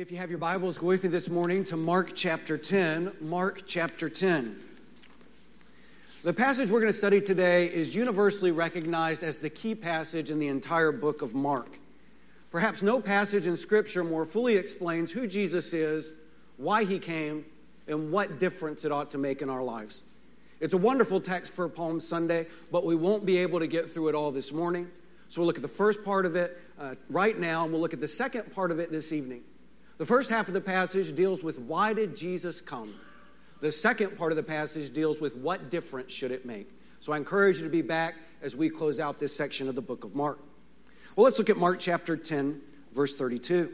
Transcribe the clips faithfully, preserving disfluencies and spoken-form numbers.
If you have your Bibles, go with me this morning to Mark chapter ten. Mark chapter ten. The passage we're going to study today is universally recognized as the key passage in the entire book of Mark. Perhaps no passage in Scripture more fully explains who Jesus is, why he came, and what difference it ought to make in our lives. It's a wonderful text for Palm Sunday, but we won't be able to get through it all this morning. So we'll look at the first part of it uh, right now, and we'll look at the second part of it this evening. The first half of the passage deals with why did Jesus come? The second part of the passage deals with what difference should it make? So I encourage you to be back as we close out this section of the book of Mark. Well, let's look at Mark chapter ten, verse thirty-two.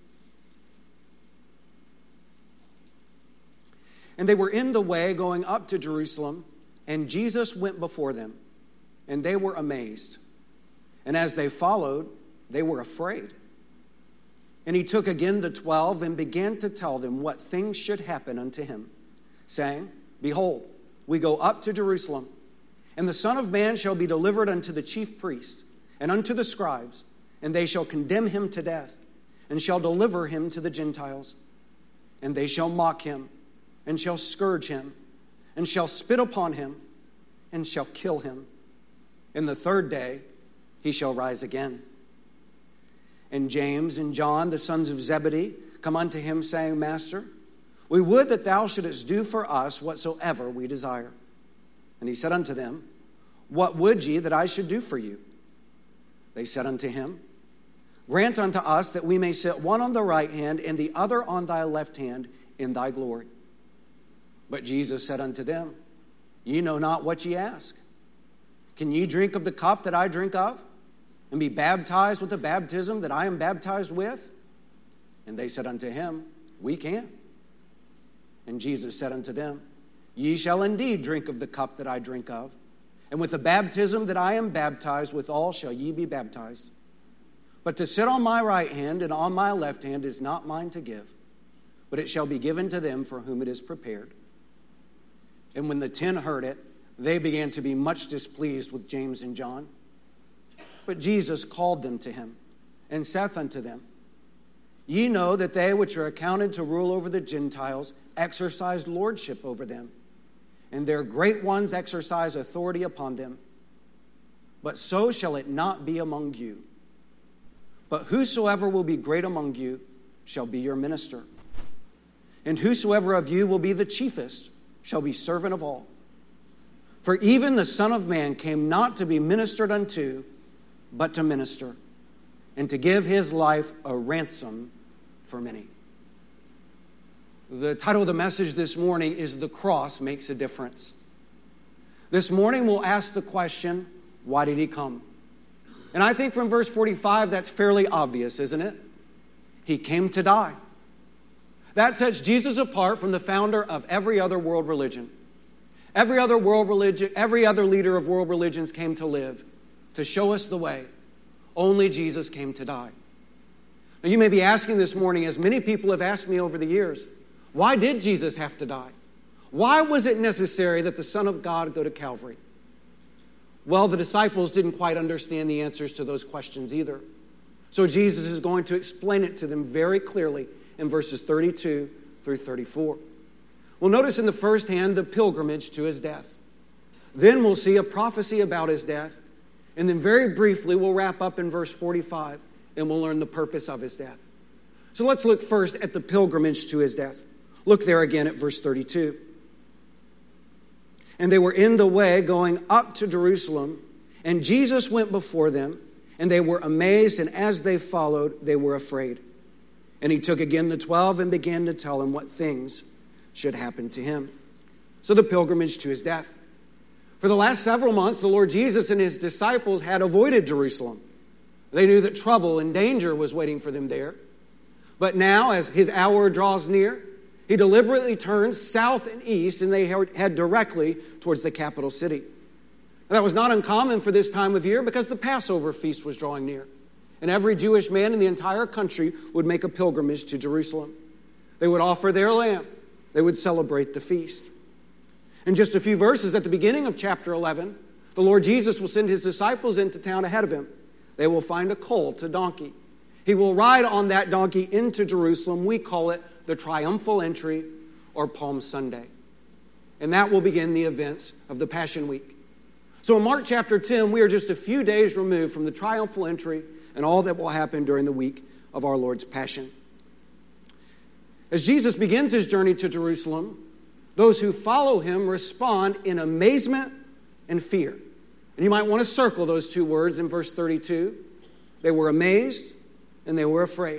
And they were in the way going up to Jerusalem, and Jesus went before them, and they were amazed. And as they followed, they were afraid. And he took again the twelve and began to tell them what things should happen unto him, saying, Behold, we go up to Jerusalem, and the Son of Man shall be delivered unto the chief priests and unto the scribes, and they shall condemn him to death, and shall deliver him to the Gentiles. And they shall mock him, and shall scourge him, and shall spit upon him, and shall kill him. And the third day he shall rise again. And James and John, the sons of Zebedee, come unto him, saying, Master, we would that thou shouldest do for us whatsoever we desire. And he said unto them, What would ye that I should do for you? They said unto him, Grant unto us that we may sit one on the right hand and the other on thy left hand in thy glory. But Jesus said unto them, Ye know not what ye ask. Can ye drink of the cup that I drink of, and be baptized with the baptism that I am baptized with? And they said unto him, We can. And Jesus said unto them, Ye shall indeed drink of the cup that I drink of, and with the baptism that I am baptized withal shall ye be baptized. But to sit on my right hand and on my left hand is not mine to give, but it shall be given to them for whom it is prepared. And when the ten heard it, they began to be much displeased with James and John. But Jesus called them to him, and saith unto them, Ye know that they which are accounted to rule over the Gentiles exercise lordship over them, and their great ones exercise authority upon them. But so shall it not be among you. But whosoever will be great among you shall be your minister. And whosoever of you will be the chiefest shall be servant of all. For even the Son of Man came not to be ministered unto, but to minister, and to give his life a ransom for many. The title of the message this morning is The Cross Makes a Difference. This morning we'll ask the question, why did he come? And I think from verse forty-five that's fairly obvious, isn't it? He came to die. That sets Jesus apart from the founder of every other world religion. Every other world religion, every other leader of world religions came to live, to show us the way. Only Jesus came to die. Now you may be asking this morning, as many people have asked me over the years, why did Jesus have to die? Why was it necessary that the Son of God go to Calvary? Well, the disciples didn't quite understand the answers to those questions either. So Jesus is going to explain it to them very clearly in verses thirty-two through thirty-four. We'll notice in the first hand the pilgrimage to his death. Then we'll see a prophecy about his death. And then very briefly, we'll wrap up in verse forty-five, and we'll learn the purpose of his death. So let's look first at the pilgrimage to his death. Look there again at verse thirty-two. And they were in the way going up to Jerusalem, and Jesus went before them, and they were amazed, and as they followed, they were afraid. And he took again the twelve and began to tell them what things should happen to him. So the pilgrimage to his death. For the last several months, the Lord Jesus and his disciples had avoided Jerusalem. They knew that trouble and danger was waiting for them there. But now, as his hour draws near, he deliberately turns south and east, and they head directly towards the capital city. Now, that was not uncommon for this time of year because the Passover feast was drawing near. And every Jewish man in the entire country would make a pilgrimage to Jerusalem. They would offer their lamb. They would celebrate the feast. In just a few verses at the beginning of chapter eleven, the Lord Jesus will send his disciples into town ahead of him. They will find a colt, a donkey, He will ride on that donkey into Jerusalem. We call it the triumphal entry or Palm Sunday. And that will begin the events of the Passion Week. So in Mark chapter ten, we are just a few days removed from the triumphal entry and all that will happen during the week of our Lord's Passion. As Jesus begins his journey to Jerusalem, those who follow him respond in amazement and fear. And you might want to circle those two words in verse thirty-two. They were amazed and they were afraid.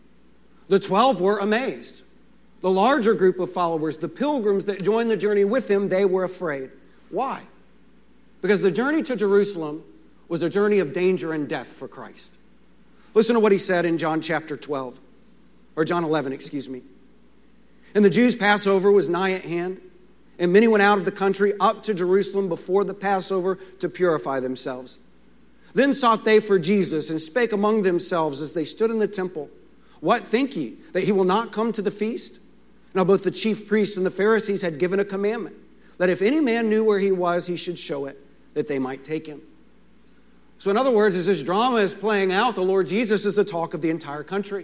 The twelve were amazed. The larger group of followers, the pilgrims that joined the journey with him, they were afraid. Why? Because the journey to Jerusalem was a journey of danger and death for Christ. Listen to what he said in John chapter twelve, or John eleven, excuse me. And the Jews' Passover was nigh at hand, and many went out of the country up to Jerusalem before the Passover to purify themselves. Then sought they for Jesus, and spake among themselves as they stood in the temple, What think ye, that he will not come to the feast? Now both the chief priests and the Pharisees had given a commandment, that if any man knew where he was, he should show it, that they might take him. So in other words, as this drama is playing out, the Lord Jesus is the talk of the entire country.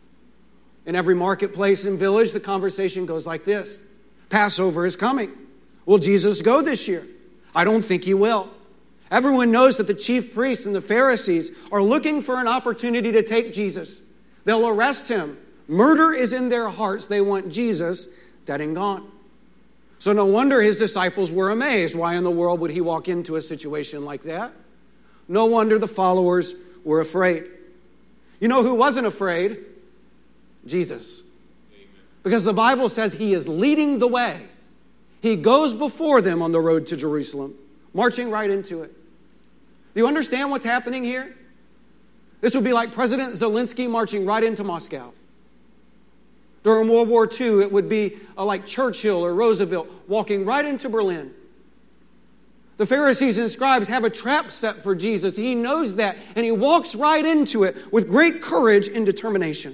In every marketplace and village, the conversation goes like this. Passover is coming. Will Jesus go this year? I don't think he will. Everyone knows that the chief priests and the Pharisees are looking for an opportunity to take Jesus. They'll arrest him. Murder is in their hearts. They want Jesus dead and gone. So no wonder his disciples were amazed. Why in the world would he walk into a situation like that? No wonder the followers were afraid. You know who wasn't afraid? Jesus. Amen. Because the Bible says he is leading the way. He goes before them on the road to Jerusalem, marching right into it. Do you understand what's happening here? This would be like President Zelensky marching right into Moscow. During World War Two, it would be like Churchill or Roosevelt walking right into Berlin. The Pharisees and scribes have a trap set for Jesus. He knows that, and he walks right into it with great courage and determination.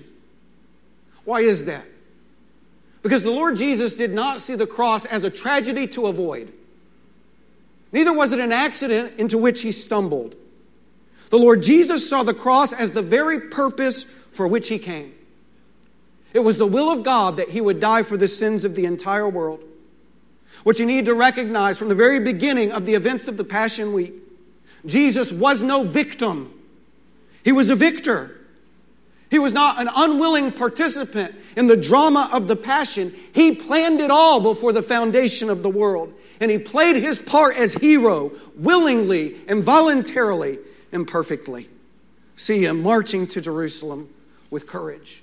Why is that? Because the Lord Jesus did not see the cross as a tragedy to avoid. Neither was it an accident into which he stumbled. The Lord Jesus saw the cross as the very purpose for which he came. It was the will of God that he would die for the sins of the entire world. What you need to recognize from the very beginning of the events of the Passion Week, Jesus was no victim. He was a victor. He was not an unwilling participant in the drama of the Passion. He planned it all before the foundation of the world. And he played his part as hero, willingly and voluntarily and perfectly. See him marching to Jerusalem with courage.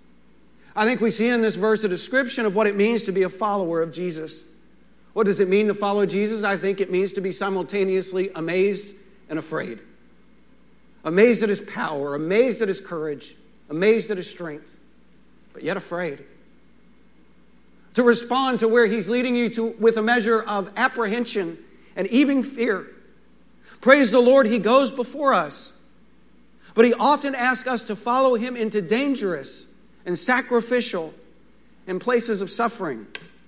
I think we see in this verse a description of what it means to be a follower of Jesus. What does it mean to follow Jesus? I think it means to be simultaneously amazed and afraid. Amazed at his power, amazed at his courage, amazed at his strength, but yet afraid. To respond to where he's leading you to with a measure of apprehension and even fear. Praise the Lord, he goes before us. But he often asks us to follow him into dangerous and sacrificial and places of suffering.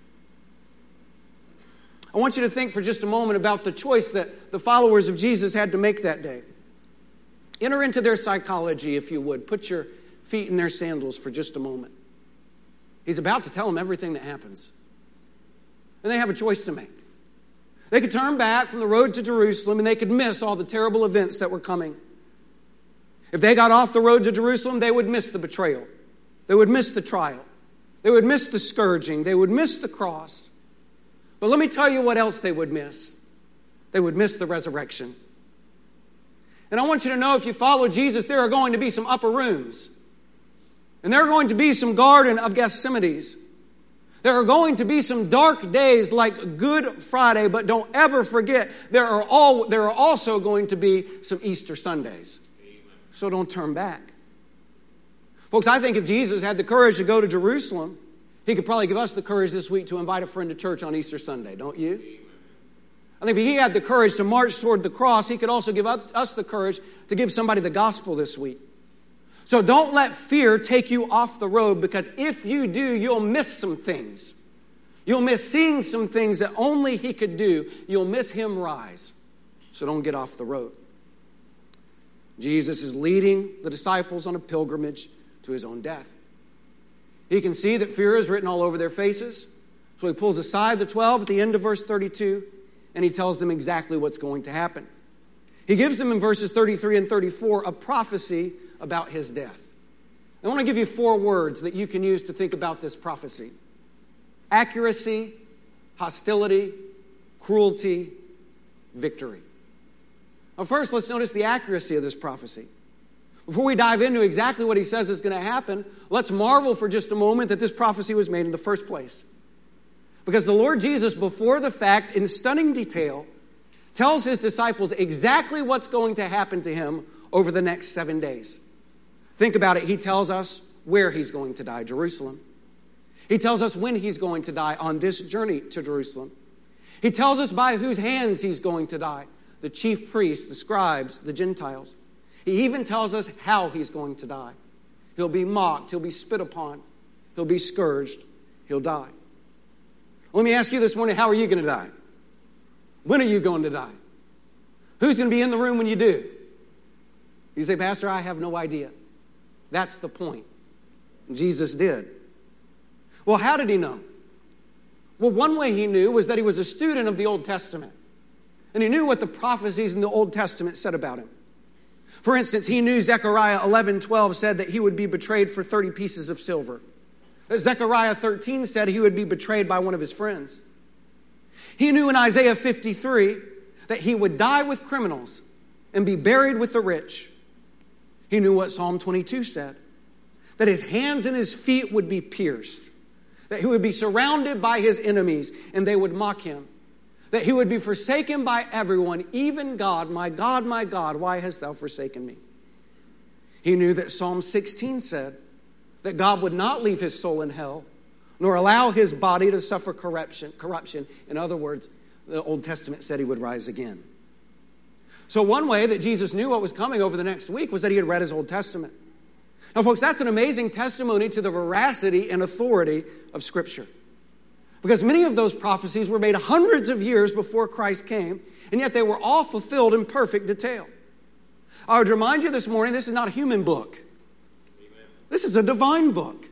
I want you to think for just a moment about the choice that the followers of Jesus had to make that day. Enter into their psychology, if you would. Put your feet in their sandals for just a moment. He's about to tell them everything that happens. And they have a choice to make. They could turn back from the road to Jerusalem and they could miss all the terrible events that were coming. If they got off the road to Jerusalem, they would miss the betrayal. They would miss the trial. They would miss the scourging. They would miss the cross. But let me tell you what else they would miss. They would miss the resurrection. And I want you to know, if you follow Jesus, there are going to be some upper rooms. And there are going to be some Garden of Gethsemanes. There are going to be some dark days like Good Friday, but don't ever forget, there are all there are also going to be some Easter Sundays. Amen. So don't turn back. Folks, I think if Jesus had the courage to go to Jerusalem, he could probably give us the courage this week to invite a friend to church on Easter Sunday, don't you? Amen. I think if he had the courage to march toward the cross, he could also give us the courage to give somebody the gospel this week. So don't let fear take you off the road, because if you do, you'll miss some things. You'll miss seeing some things that only he could do. You'll miss him rise. So don't get off the road. Jesus is leading the disciples on a pilgrimage to his own death. He can see that fear is written all over their faces. So he pulls aside the twelve at the end of verse thirty-two, and he tells them exactly what's going to happen. He gives them in verses thirty-three and thirty-four a prophecy about his death. I want to give you four words that you can use to think about this prophecy: accuracy, hostility, cruelty, victory. Now first, let's notice the accuracy of this prophecy. Before we dive into exactly what he says is going to happen, let's marvel for just a moment that this prophecy was made in the first place. Because the Lord Jesus, before the fact, in stunning detail, tells his disciples exactly what's going to happen to him over the next seven days. Think about it. He tells us where he's going to die, Jerusalem. He tells us when he's going to die on this journey to Jerusalem. He tells us by whose hands he's going to die, the chief priests, the scribes, the Gentiles. He even tells us how he's going to die. He'll be mocked. He'll be spit upon. He'll be scourged. He'll die. Let me ask you this morning, how are you going to die? When are you going to die? Who's going to be in the room when you do? You say, Pastor, I have no idea. That's the point. Jesus did. Well, how did he know? Well, one way he knew was that he was a student of the Old Testament. And he knew what the prophecies in the Old Testament said about him. For instance, he knew Zechariah eleven twelve said that he would be betrayed for thirty pieces of silver. Zechariah thirteen said he would be betrayed by one of his friends. He knew in Isaiah fifty-three that he would die with criminals and be buried with the rich. He knew what Psalm twenty-two said, that his hands and his feet would be pierced, that he would be surrounded by his enemies and they would mock him, that he would be forsaken by everyone, even God, my God, my God, why hast thou forsaken me? He knew that Psalm sixteen said that God would not leave his soul in hell, nor allow his body to suffer corruption. corruption. In other words, the Old Testament said he would rise again. So one way that Jesus knew what was coming over the next week was that he had read his Old Testament. Now, folks, that's an amazing testimony to the veracity and authority of Scripture. Because many of those prophecies were made hundreds of years before Christ came, and yet they were all fulfilled in perfect detail. I would remind you this morning, this is not a human book. This is a divine book.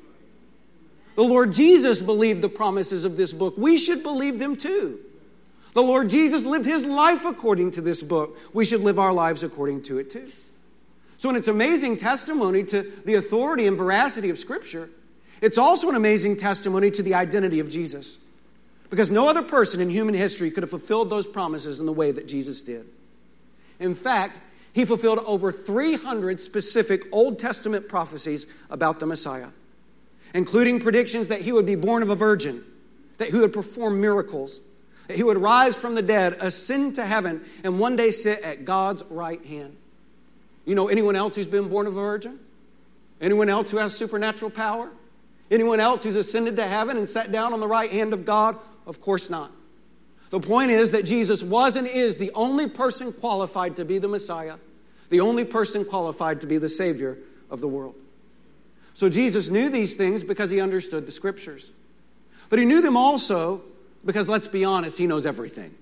The Lord Jesus believed the promises of this book. We should believe them too. The Lord Jesus lived his life according to this book. We should live our lives according to it too. So in its amazing testimony to the authority and veracity of Scripture, it's also an amazing testimony to the identity of Jesus. Because no other person in human history could have fulfilled those promises in the way that Jesus did. In fact, he fulfilled over three hundred specific Old Testament prophecies about the Messiah, including predictions that he would be born of a virgin, that he would perform miracles, that he would rise from the dead, ascend to heaven, and one day sit at God's right hand. You know anyone else who's been born of a virgin? Anyone else who has supernatural power? Anyone else who's ascended to heaven and sat down on the right hand of God? Of course not. The point is that Jesus was and is the only person qualified to be the Messiah, the only person qualified to be the Savior of the world. So Jesus knew these things because he understood the Scriptures. But he knew them also because, let's be honest, he knows everything.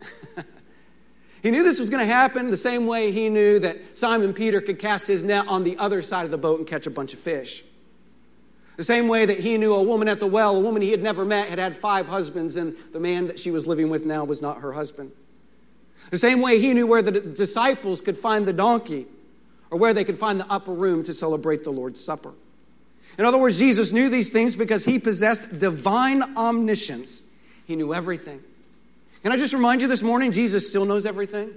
He knew this was going to happen the same way he knew that Simon Peter could cast his net on the other side of the boat and catch a bunch of fish. The same way that he knew a woman at the well, a woman he had never met, had had five husbands, and the man that she was living with now was not her husband. The same way he knew where the disciples could find the donkey or where they could find the upper room to celebrate the Lord's Supper. In other words, Jesus knew these things because he possessed divine omniscience. He knew everything. Can I just remind you this morning, Jesus still knows everything.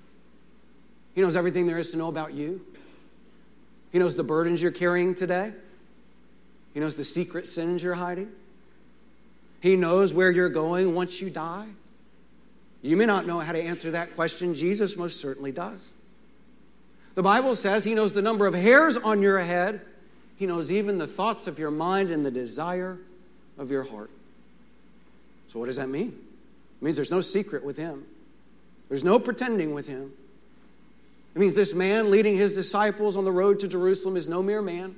He knows everything there is to know about you. He knows the burdens you're carrying today. He knows the secret sins you're hiding. He knows where you're going once you die. You may not know how to answer that question. Jesus most certainly does. The Bible says he knows the number of hairs on your head. He knows even the thoughts of your mind and the desire of your heart. So what does that mean? It means there's no secret with him. There's no pretending with him. It means this man leading his disciples on the road to Jerusalem is no mere man.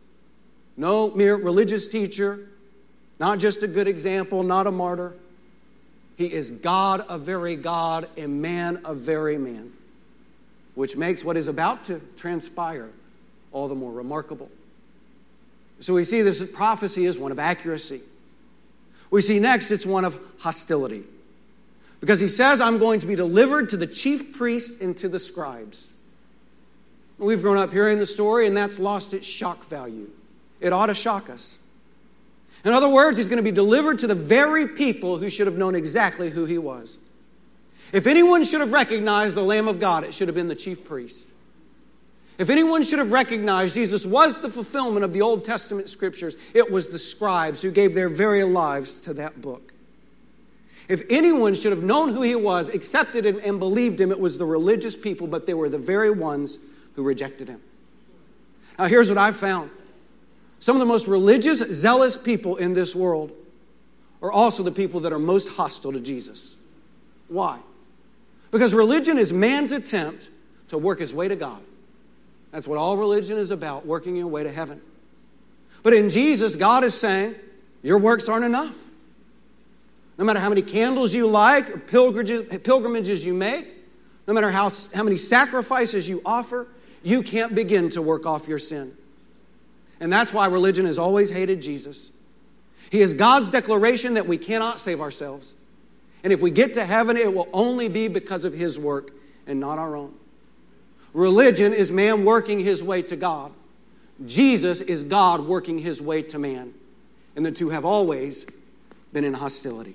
No mere religious teacher, not just a good example, not a martyr. He is God, a very God, and man, a very man. which makes what is about to transpire all the more remarkable. So we see this prophecy is one of accuracy. We see next it's one of hostility. Because he says, I'm going to be delivered to the chief priests and to the scribes. We've grown up hearing the story, and that's lost its shock value. It ought to shock us. In other words, he's going to be delivered to the very people who should have known exactly who he was. If anyone should have recognized the Lamb of God, it should have been the chief priest. If anyone should have recognized Jesus was the fulfillment of the Old Testament scriptures, it was the scribes who gave their very lives to that book. If anyone should have known who he was, accepted him, and believed him, it was the religious people, but they were the very ones who rejected him. Now here's what I've found. Some of the most religious, zealous people in this world are also the people that are most hostile to Jesus. Why? Because religion is man's attempt to work his way to God. That's what all religion is about, working your way to heaven. But in Jesus, God is saying, your works aren't enough. No matter how many candles you light, or pilgrimages, pilgrimages you make, no matter how, how many sacrifices you offer, you can't begin to work off your sin. And that's why religion has always hated Jesus. He is God's declaration that we cannot save ourselves. And if we get to heaven, it will only be because of his work and not our own. Religion is man working his way to God. Jesus is God working his way to man. And the two have always been in hostility.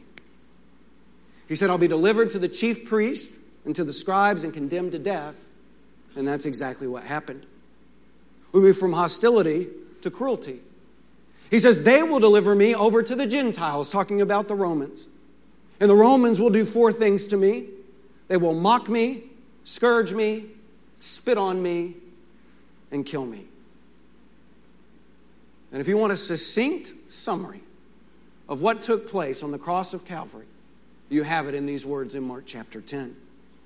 He said, I'll be delivered to the chief priests and to the scribes and condemned to death. And that's exactly what happened. We move from hostility to cruelty. He says, they will deliver me over to the Gentiles, talking about the Romans. And the Romans will do four things to me. They will mock me, scourge me, spit on me, and kill me. And if you want a succinct summary of what took place on the cross of Calvary, you have it in these words in Mark chapter ten.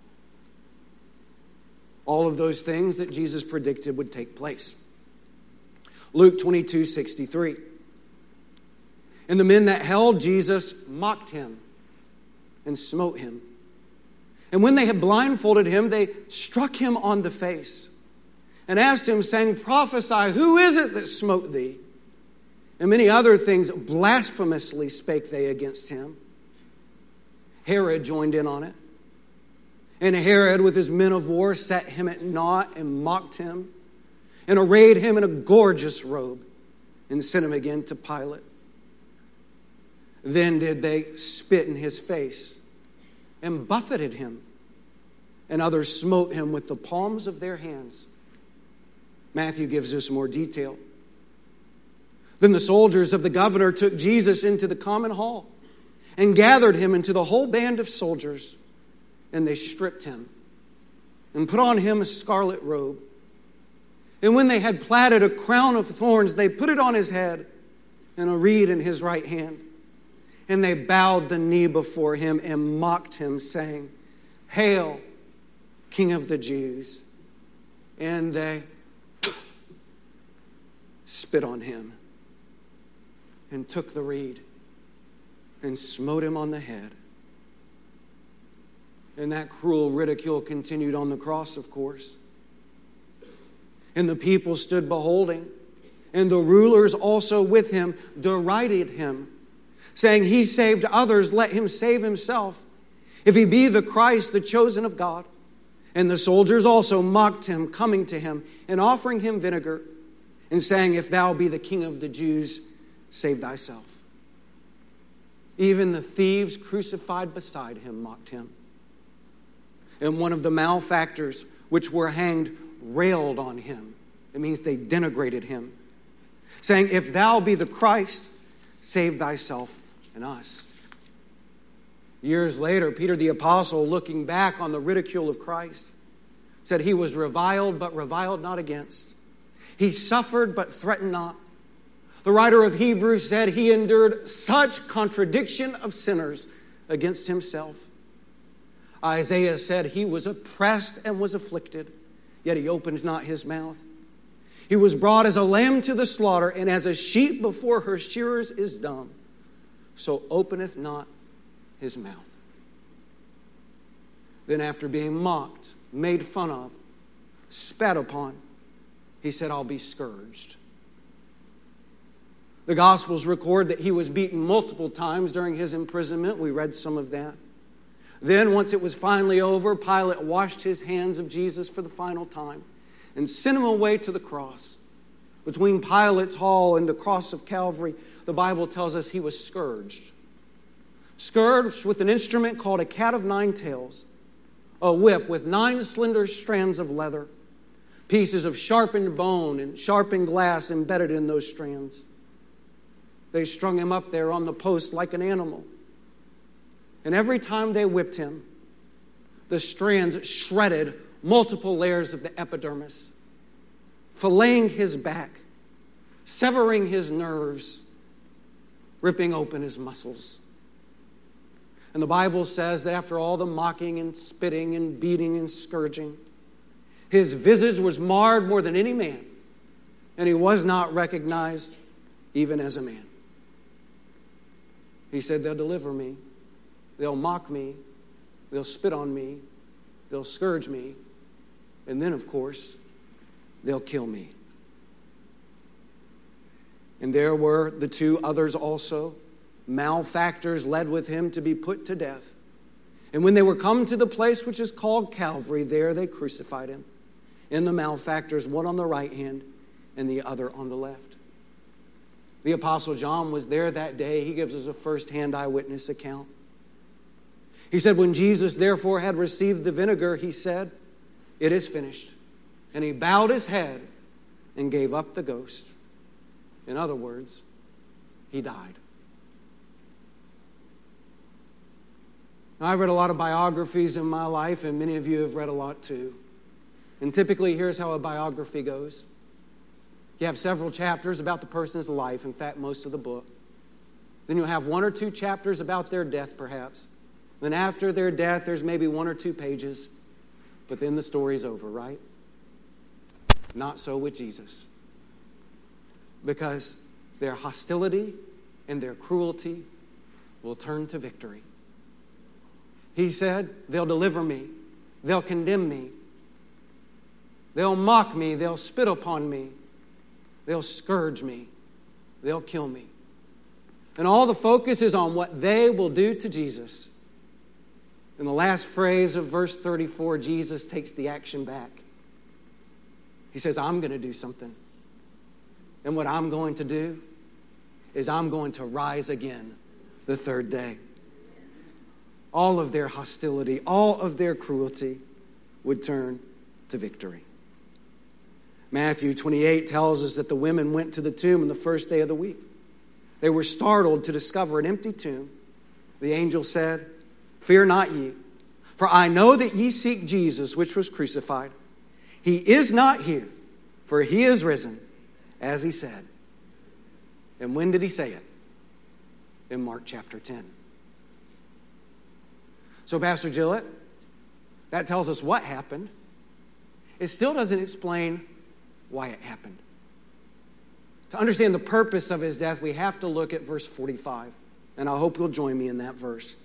All of those things that Jesus predicted would take place. Luke twenty-two sixty-three. And the men that held Jesus mocked him and smote him. And when they had blindfolded him, they struck him on the face and asked him, saying, prophesy, who is it that smote thee? And many other things blasphemously spake they against him. Herod joined in on it. And Herod, with his men of war, set him at naught and mocked him and arrayed him in a gorgeous robe and sent him again to Pilate. Then did they spit in his face and buffeted him, and others smote him with the palms of their hands. Matthew gives us more detail. Then the soldiers of the governor took Jesus into the common hall and gathered him into the whole band of soldiers, and they stripped him and put on him a scarlet robe. And when they had platted a crown of thorns, they put it on his head and a reed in his right hand. And they bowed the knee before him and mocked him, saying, Hail, King of the Jews. And they spit on him and took the reed and smote him on the head. And that cruel ridicule continued on the cross, of course. And the people stood beholding, and the rulers also with him derided him, saying, He saved others, let him save himself, if he be the Christ, the chosen of God. And the soldiers also mocked him, coming to him and offering him vinegar, and saying, If thou be the King of the Jews, save thyself. Even the thieves crucified beside him mocked him. And one of the malefactors which were hanged railed on him. It means they denigrated him, saying, If thou be the Christ, save thyself and us. Years later, Peter the Apostle, looking back on the ridicule of Christ, said he was reviled, but reviled not against. He suffered, but threatened not. The writer of Hebrews said he endured such contradiction of sinners against himself. Isaiah said he was oppressed and was afflicted, yet he opened not his mouth. He was brought as a lamb to the slaughter, and as a sheep before her shearers is dumb, so openeth not his mouth. Then after being mocked, made fun of, spat upon. He said, I'll be scourged. The Gospels record that he was beaten multiple times during his imprisonment. We read some of that. Then, once it was finally over, Pilate washed his hands of Jesus for the final time and sent him away to the cross. Between Pilate's hall and the cross of Calvary, the Bible tells us he was scourged. Scourged with an instrument called a cat of nine tails, a whip with nine slender strands of leather, pieces of sharpened bone and sharpened glass embedded in those strands. They strung him up there on the post like an animal. And every time they whipped him, the strands shredded multiple layers of the epidermis, filleting his back, severing his nerves, ripping open his muscles. And the Bible says that after all the mocking and spitting and beating and scourging, his visage was marred more than any man, and he was not recognized even as a man. He said, they'll deliver me, they'll mock me, they'll spit on me, they'll scourge me, and then, of course, they'll kill me. And there were the two others also, malefactors led with him to be put to death. And when they were come to the place which is called Calvary, there they crucified him. And the malefactors, one on the right hand and the other on the left. The Apostle John was there that day. He gives us a first-hand eyewitness account. He said, when Jesus therefore had received the vinegar, he said, it is finished. And he bowed his head and gave up the ghost. In other words, he died. Now, I've read a lot of biographies in my life, and many of you have read a lot too. And typically, here's how a biography goes. You have several chapters about the person's life, in fact, most of the book. Then you'll have one or two chapters about their death, perhaps. Then after their death, there's maybe one or two pages. But then the story's over, right? Not so with Jesus. Because their hostility and their cruelty will turn to victory. He said, they'll deliver me. They'll condemn me. They'll mock me. They'll spit upon me. They'll scourge me. They'll kill me. And all the focus is on what they will do to Jesus. In the last phrase of verse thirty-four, Jesus takes the action back. He says, I'm going to do something. And what I'm going to do is I'm going to rise again the third day. All of their hostility, all of their cruelty would turn to victory. Matthew twenty-eight tells us that the women went to the tomb on the first day of the week. They were startled to discover an empty tomb. The angel said, fear not ye, for I know that ye seek Jesus, which was crucified. He is not here, for he is risen, as he said. And when did he say it? In Mark chapter ten. So, Pastor Gillett, that tells us what happened. It still doesn't explain why it happened. To understand the purpose of his death, we have to look at verse forty-five. And I hope you'll join me in that verse.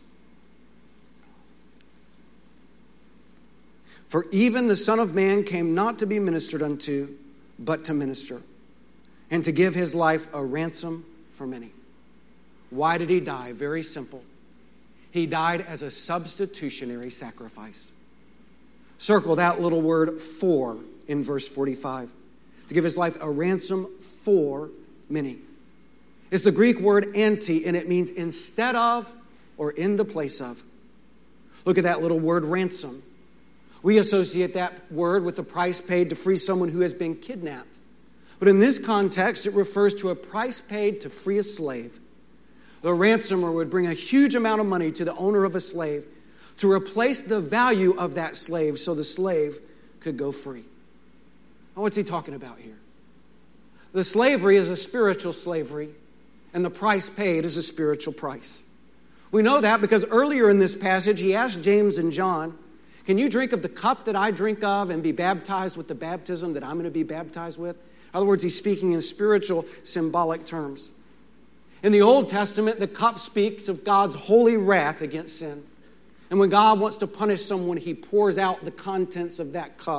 For even the Son of Man came not to be ministered unto, but to minister, and to give his life a ransom for many. Why did he die? Very simple. He died as a substitutionary sacrifice. Circle that little word for in verse forty-five. To give his life a ransom for many. It's the Greek word anti, and it means instead of or in the place of. Look at that little word ransom. We associate that word with the price paid to free someone who has been kidnapped. But in this context, it refers to a price paid to free a slave. The ransomer would bring a huge amount of money to the owner of a slave to replace the value of that slave so the slave could go free. Now, what's he talking about here? The slavery is a spiritual slavery, and the price paid is a spiritual price. We know that because earlier in this passage, he asked James and John, can you drink of the cup that I drink of and be baptized with the baptism that I'm going to be baptized with? In other words, he's speaking in spiritual, symbolic terms. In the Old Testament, the cup speaks of God's holy wrath against sin. And when God wants to punish someone, he pours out the contents of that cup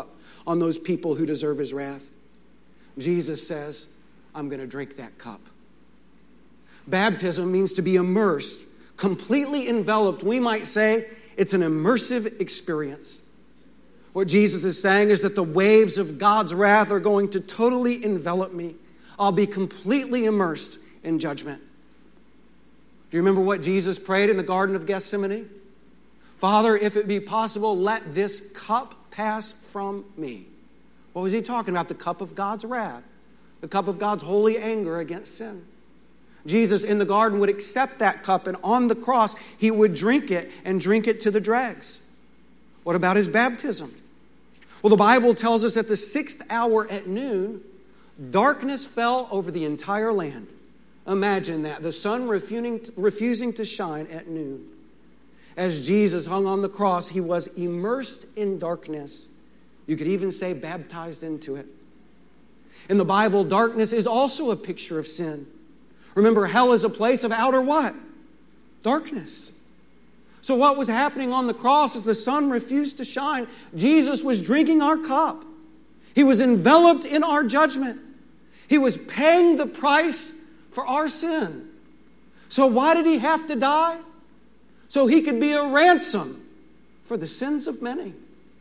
on those people who deserve his wrath. Jesus says, I'm going to drink that cup. Baptism means to be immersed, completely enveloped. We might say it's an immersive experience. What Jesus is saying is that the waves of God's wrath are going to totally envelop me. I'll be completely immersed in judgment. Do you remember what Jesus prayed in the Garden of Gethsemane? Father, if it be possible, let this cup pass from me. What was he talking about? The cup of God's wrath, the cup of God's holy anger against sin. Jesus in the garden would accept that cup, and on the cross, he would drink it and drink it to the dregs. What about his baptism? Well, the Bible tells us at the sixth hour at noon, darkness fell over the entire land. Imagine that, the sun refusing, refusing to shine at noon. As Jesus hung on the cross, he was immersed in darkness. You could even say baptized into it. In the Bible, darkness is also a picture of sin. Remember, hell is a place of outer what? Darkness. So what was happening on the cross as the sun refused to shine? Jesus was drinking our cup. He was enveloped in our judgment. He was paying the price for our sin. So why did he have to die? So he could be a ransom for the sins of many.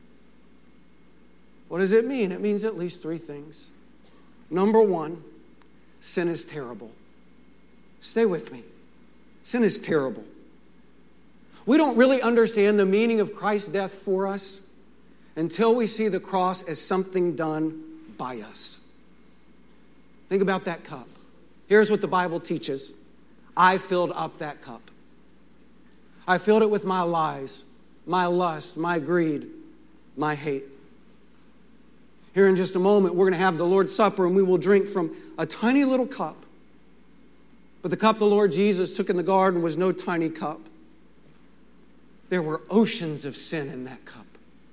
What does it mean? It means at least three things. Number one, sin is terrible. Stay with me. Sin is terrible. We don't really understand the meaning of Christ's death for us until we see the cross as something done by us. Think about that cup. Here's what the Bible teaches. I filled up that cup. I filled it with my lies, my lust, my greed, my hate. Here in just a moment, we're going to have the Lord's Supper and we will drink from a tiny little cup. But the cup the Lord Jesus took in the garden was no tiny cup. There were oceans of sin in that cup.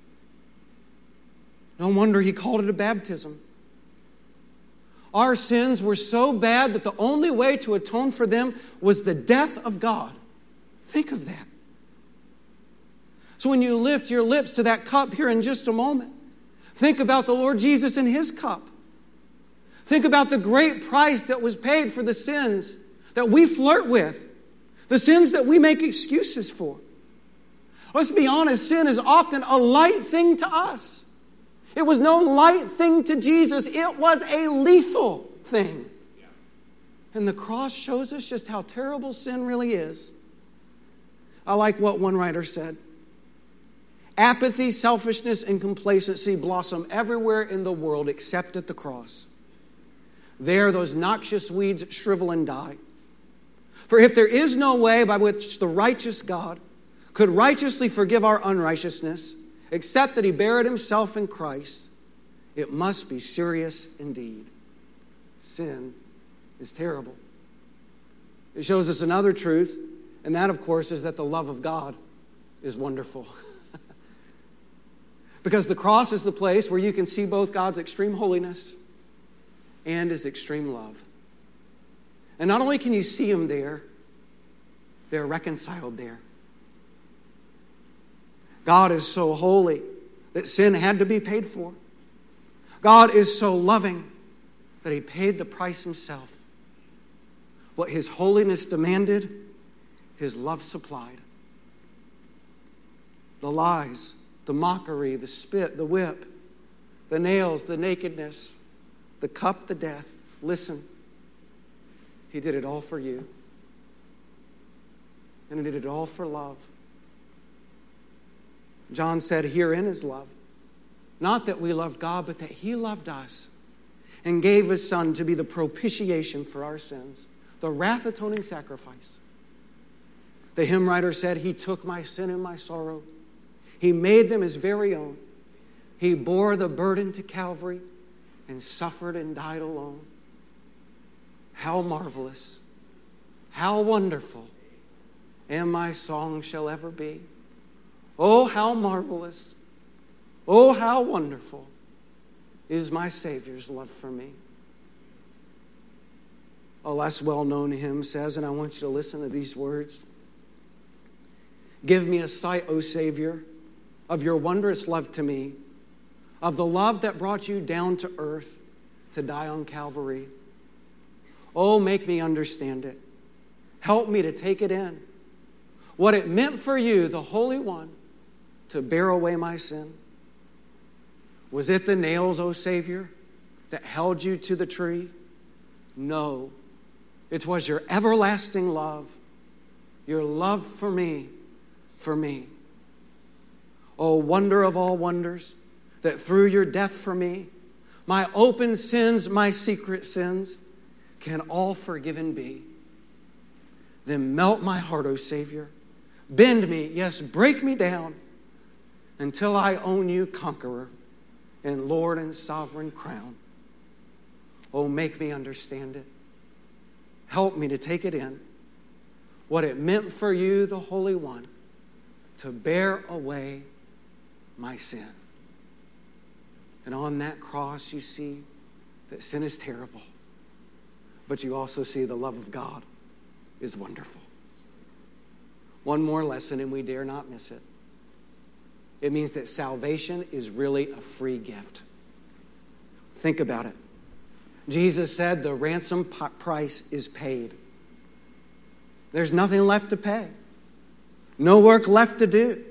No wonder he called it a baptism. Our sins were so bad that the only way to atone for them was the death of God. Think of that. So when you lift your lips to that cup here in just a moment, think about the Lord Jesus and his cup. Think about the great price that was paid for the sins that we flirt with, the sins that we make excuses for. Let's be honest, sin is often a light thing to us. It was no light thing to Jesus. It was a lethal thing. And the cross shows us just how terrible sin really is. I like what one writer said. Apathy, selfishness, and complacency blossom everywhere in the world except at the cross. There, those noxious weeds shrivel and die. For if there is no way by which the righteous God could righteously forgive our unrighteousness, except that he bare it himself in Christ, it must be serious indeed. Sin is terrible. It shows us another truth, and that, of course, is that the love of God is wonderful. Because the cross is the place where you can see both God's extreme holiness and his extreme love. And not only can you see him there, they're reconciled there. God is so holy that sin had to be paid for. God is so loving that he paid the price himself. What his holiness demanded, his love supplied. The lies, the mockery, the spit, the whip, the nails, the nakedness, the cup, the death. Listen, he did it all for you. And he did it all for love. John said, herein is love. Not that we loved God, but that he loved us and gave his son to be the propitiation for our sins, the wrath-atoning sacrifice. The hymn writer said, he took my sin and my sorrow. He made them his very own. He bore the burden to Calvary and suffered and died alone. How marvelous, how wonderful, and my song shall ever be. Oh, how marvelous, oh, how wonderful is my Savior's love for me. A less well-known hymn says, and I want you to listen to these words. Give me a sight, O Savior, of your wondrous love to me. of the love that brought you down to earth to die on Calvary. Oh, make me understand it. Help me to take it in. What it meant for you, the Holy One, to bear away my sin. Was it the nails, O Savior, that held you to the tree? No. It was your everlasting love. Your love for me, for me. Oh, wonder of all wonders, that through your death for me, my open sins, my secret sins, can all forgiven be. Then melt my heart, O Savior. Bend me, yes, break me down, until I own you conqueror and Lord and sovereign crown. Oh, make me understand it. Help me to take it in. What it meant for you, the Holy One, to bear away my sin. And on that cross, you see that sin is terrible. But you also see the love of God is wonderful. One more lesson, and we dare not miss it. It means that salvation is really a free gift. Think about it. Jesus said the ransom price is paid. There's nothing left to pay. No work left to do.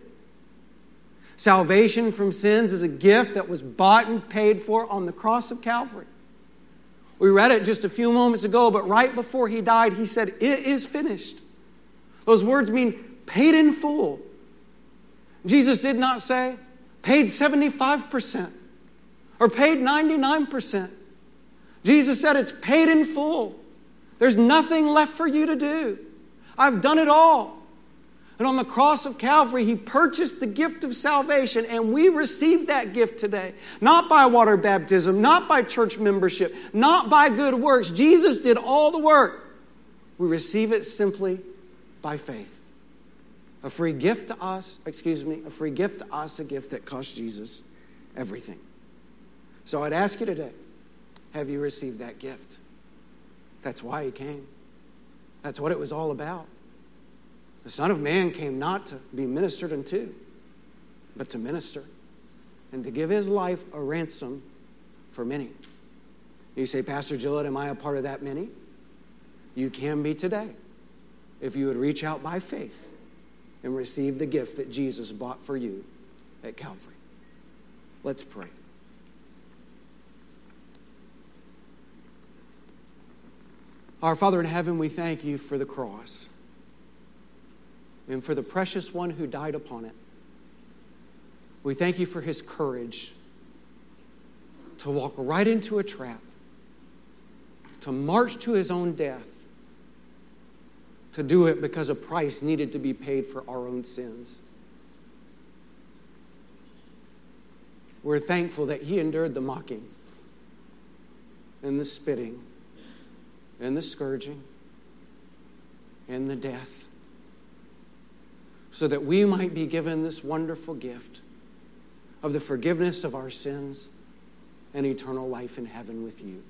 Salvation from sins is a gift that was bought and paid for on the cross of Calvary. We read it just a few moments ago, but right before he died, he said, "It is finished." Those words mean paid in full. Jesus did not say, paid seventy-five percent or paid ninety-nine percent. Jesus said, it's paid in full. There's nothing left for you to do. I've done it all. And on the cross of Calvary, he purchased the gift of salvation, and we receive that gift today. Not by water baptism, not by church membership, not by good works. Jesus did all the work. We receive it simply by faith. A free gift to us, excuse me, a free gift to us, a gift that cost Jesus everything. So I'd ask you today, have you received that gift? That's why he came. That's what it was all about. The Son of Man came not to be ministered unto, but to minister and to give his life a ransom for many. You say, Pastor Gillett, am I a part of that many? You can be today if you would reach out by faith and receive the gift that Jesus bought for you at Calvary. Let's pray. Our Father in heaven, we thank you for the cross and for the precious one who died upon it. We thank you for his courage to walk right into a trap, to march to his own death, to do it because a price needed to be paid for our own sins. We're thankful that he endured the mocking and the spitting and the scourging and the death, so that we might be given this wonderful gift of the forgiveness of our sins and eternal life in heaven with you.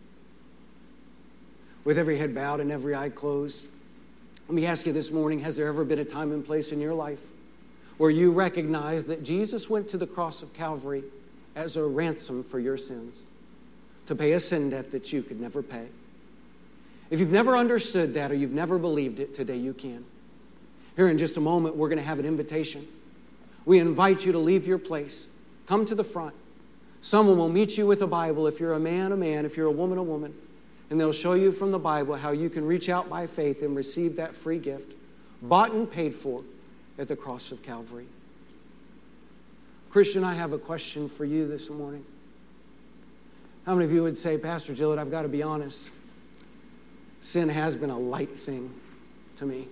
With every head bowed and every eye closed, let me ask you this morning, has there ever been a time and place in your life where you recognize that Jesus went to the cross of Calvary as a ransom for your sins, to pay a sin debt that you could never pay? If you've never understood that or you've never believed it, today you can. Here in just a moment, we're going to have an invitation. We invite you to leave your place. Come to the front. Someone will meet you with a Bible. If you're a man, a man. If you're a woman, a woman. And they'll show you from the Bible how you can reach out by faith and receive that free gift, bought and paid for at the cross of Calvary. Christian, I have a question for you this morning. How many of you would say, Pastor Gillett, I've got to be honest. Sin has been a light thing to me.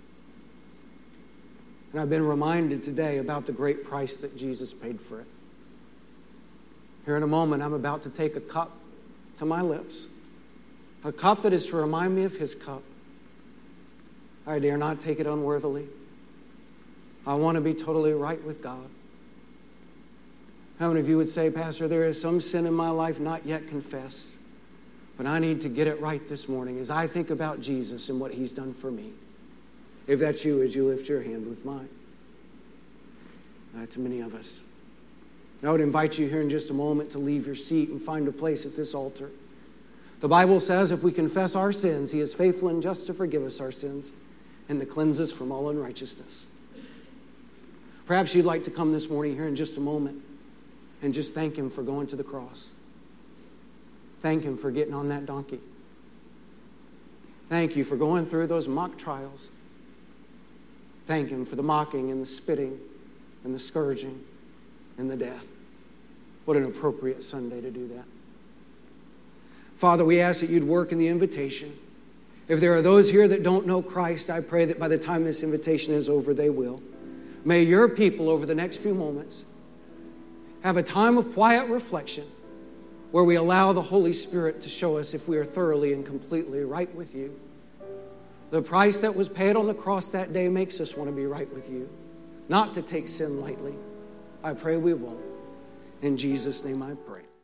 And I've been reminded today about the great price that Jesus paid for it. Here in a moment, I'm about to take a cup to my lips. A cup that is to remind me of his cup. I dare not take it unworthily. I want to be totally right with God. How many of you would say, Pastor, there is some sin in my life not yet confessed, but I need to get it right this morning as I think about Jesus and what he's done for me? If that's you, as you lift your hand with mine. That's many of us. And I would invite you here in just a moment to leave your seat and find a place at this altar. The Bible says if we confess our sins, He is faithful and just to forgive us our sins and to cleanse us from all unrighteousness. Perhaps you'd like to come this morning here in just a moment and just thank Him for going to the cross. Thank Him for getting on that donkey. Thank you for going through those mock trials. Thank Him for the mocking and the spitting and the scourging and the death. What an appropriate Sunday to do that. Father, we ask that You'd work in the invitation. If there are those here that don't know Christ, I pray that by the time this invitation is over, they will. May Your people over the next few moments have a time of quiet reflection where we allow the Holy Spirit to show us if we are thoroughly and completely right with You. The price that was paid on the cross that day makes us want to be right with You, not to take sin lightly. I pray we won't. In Jesus' name I pray.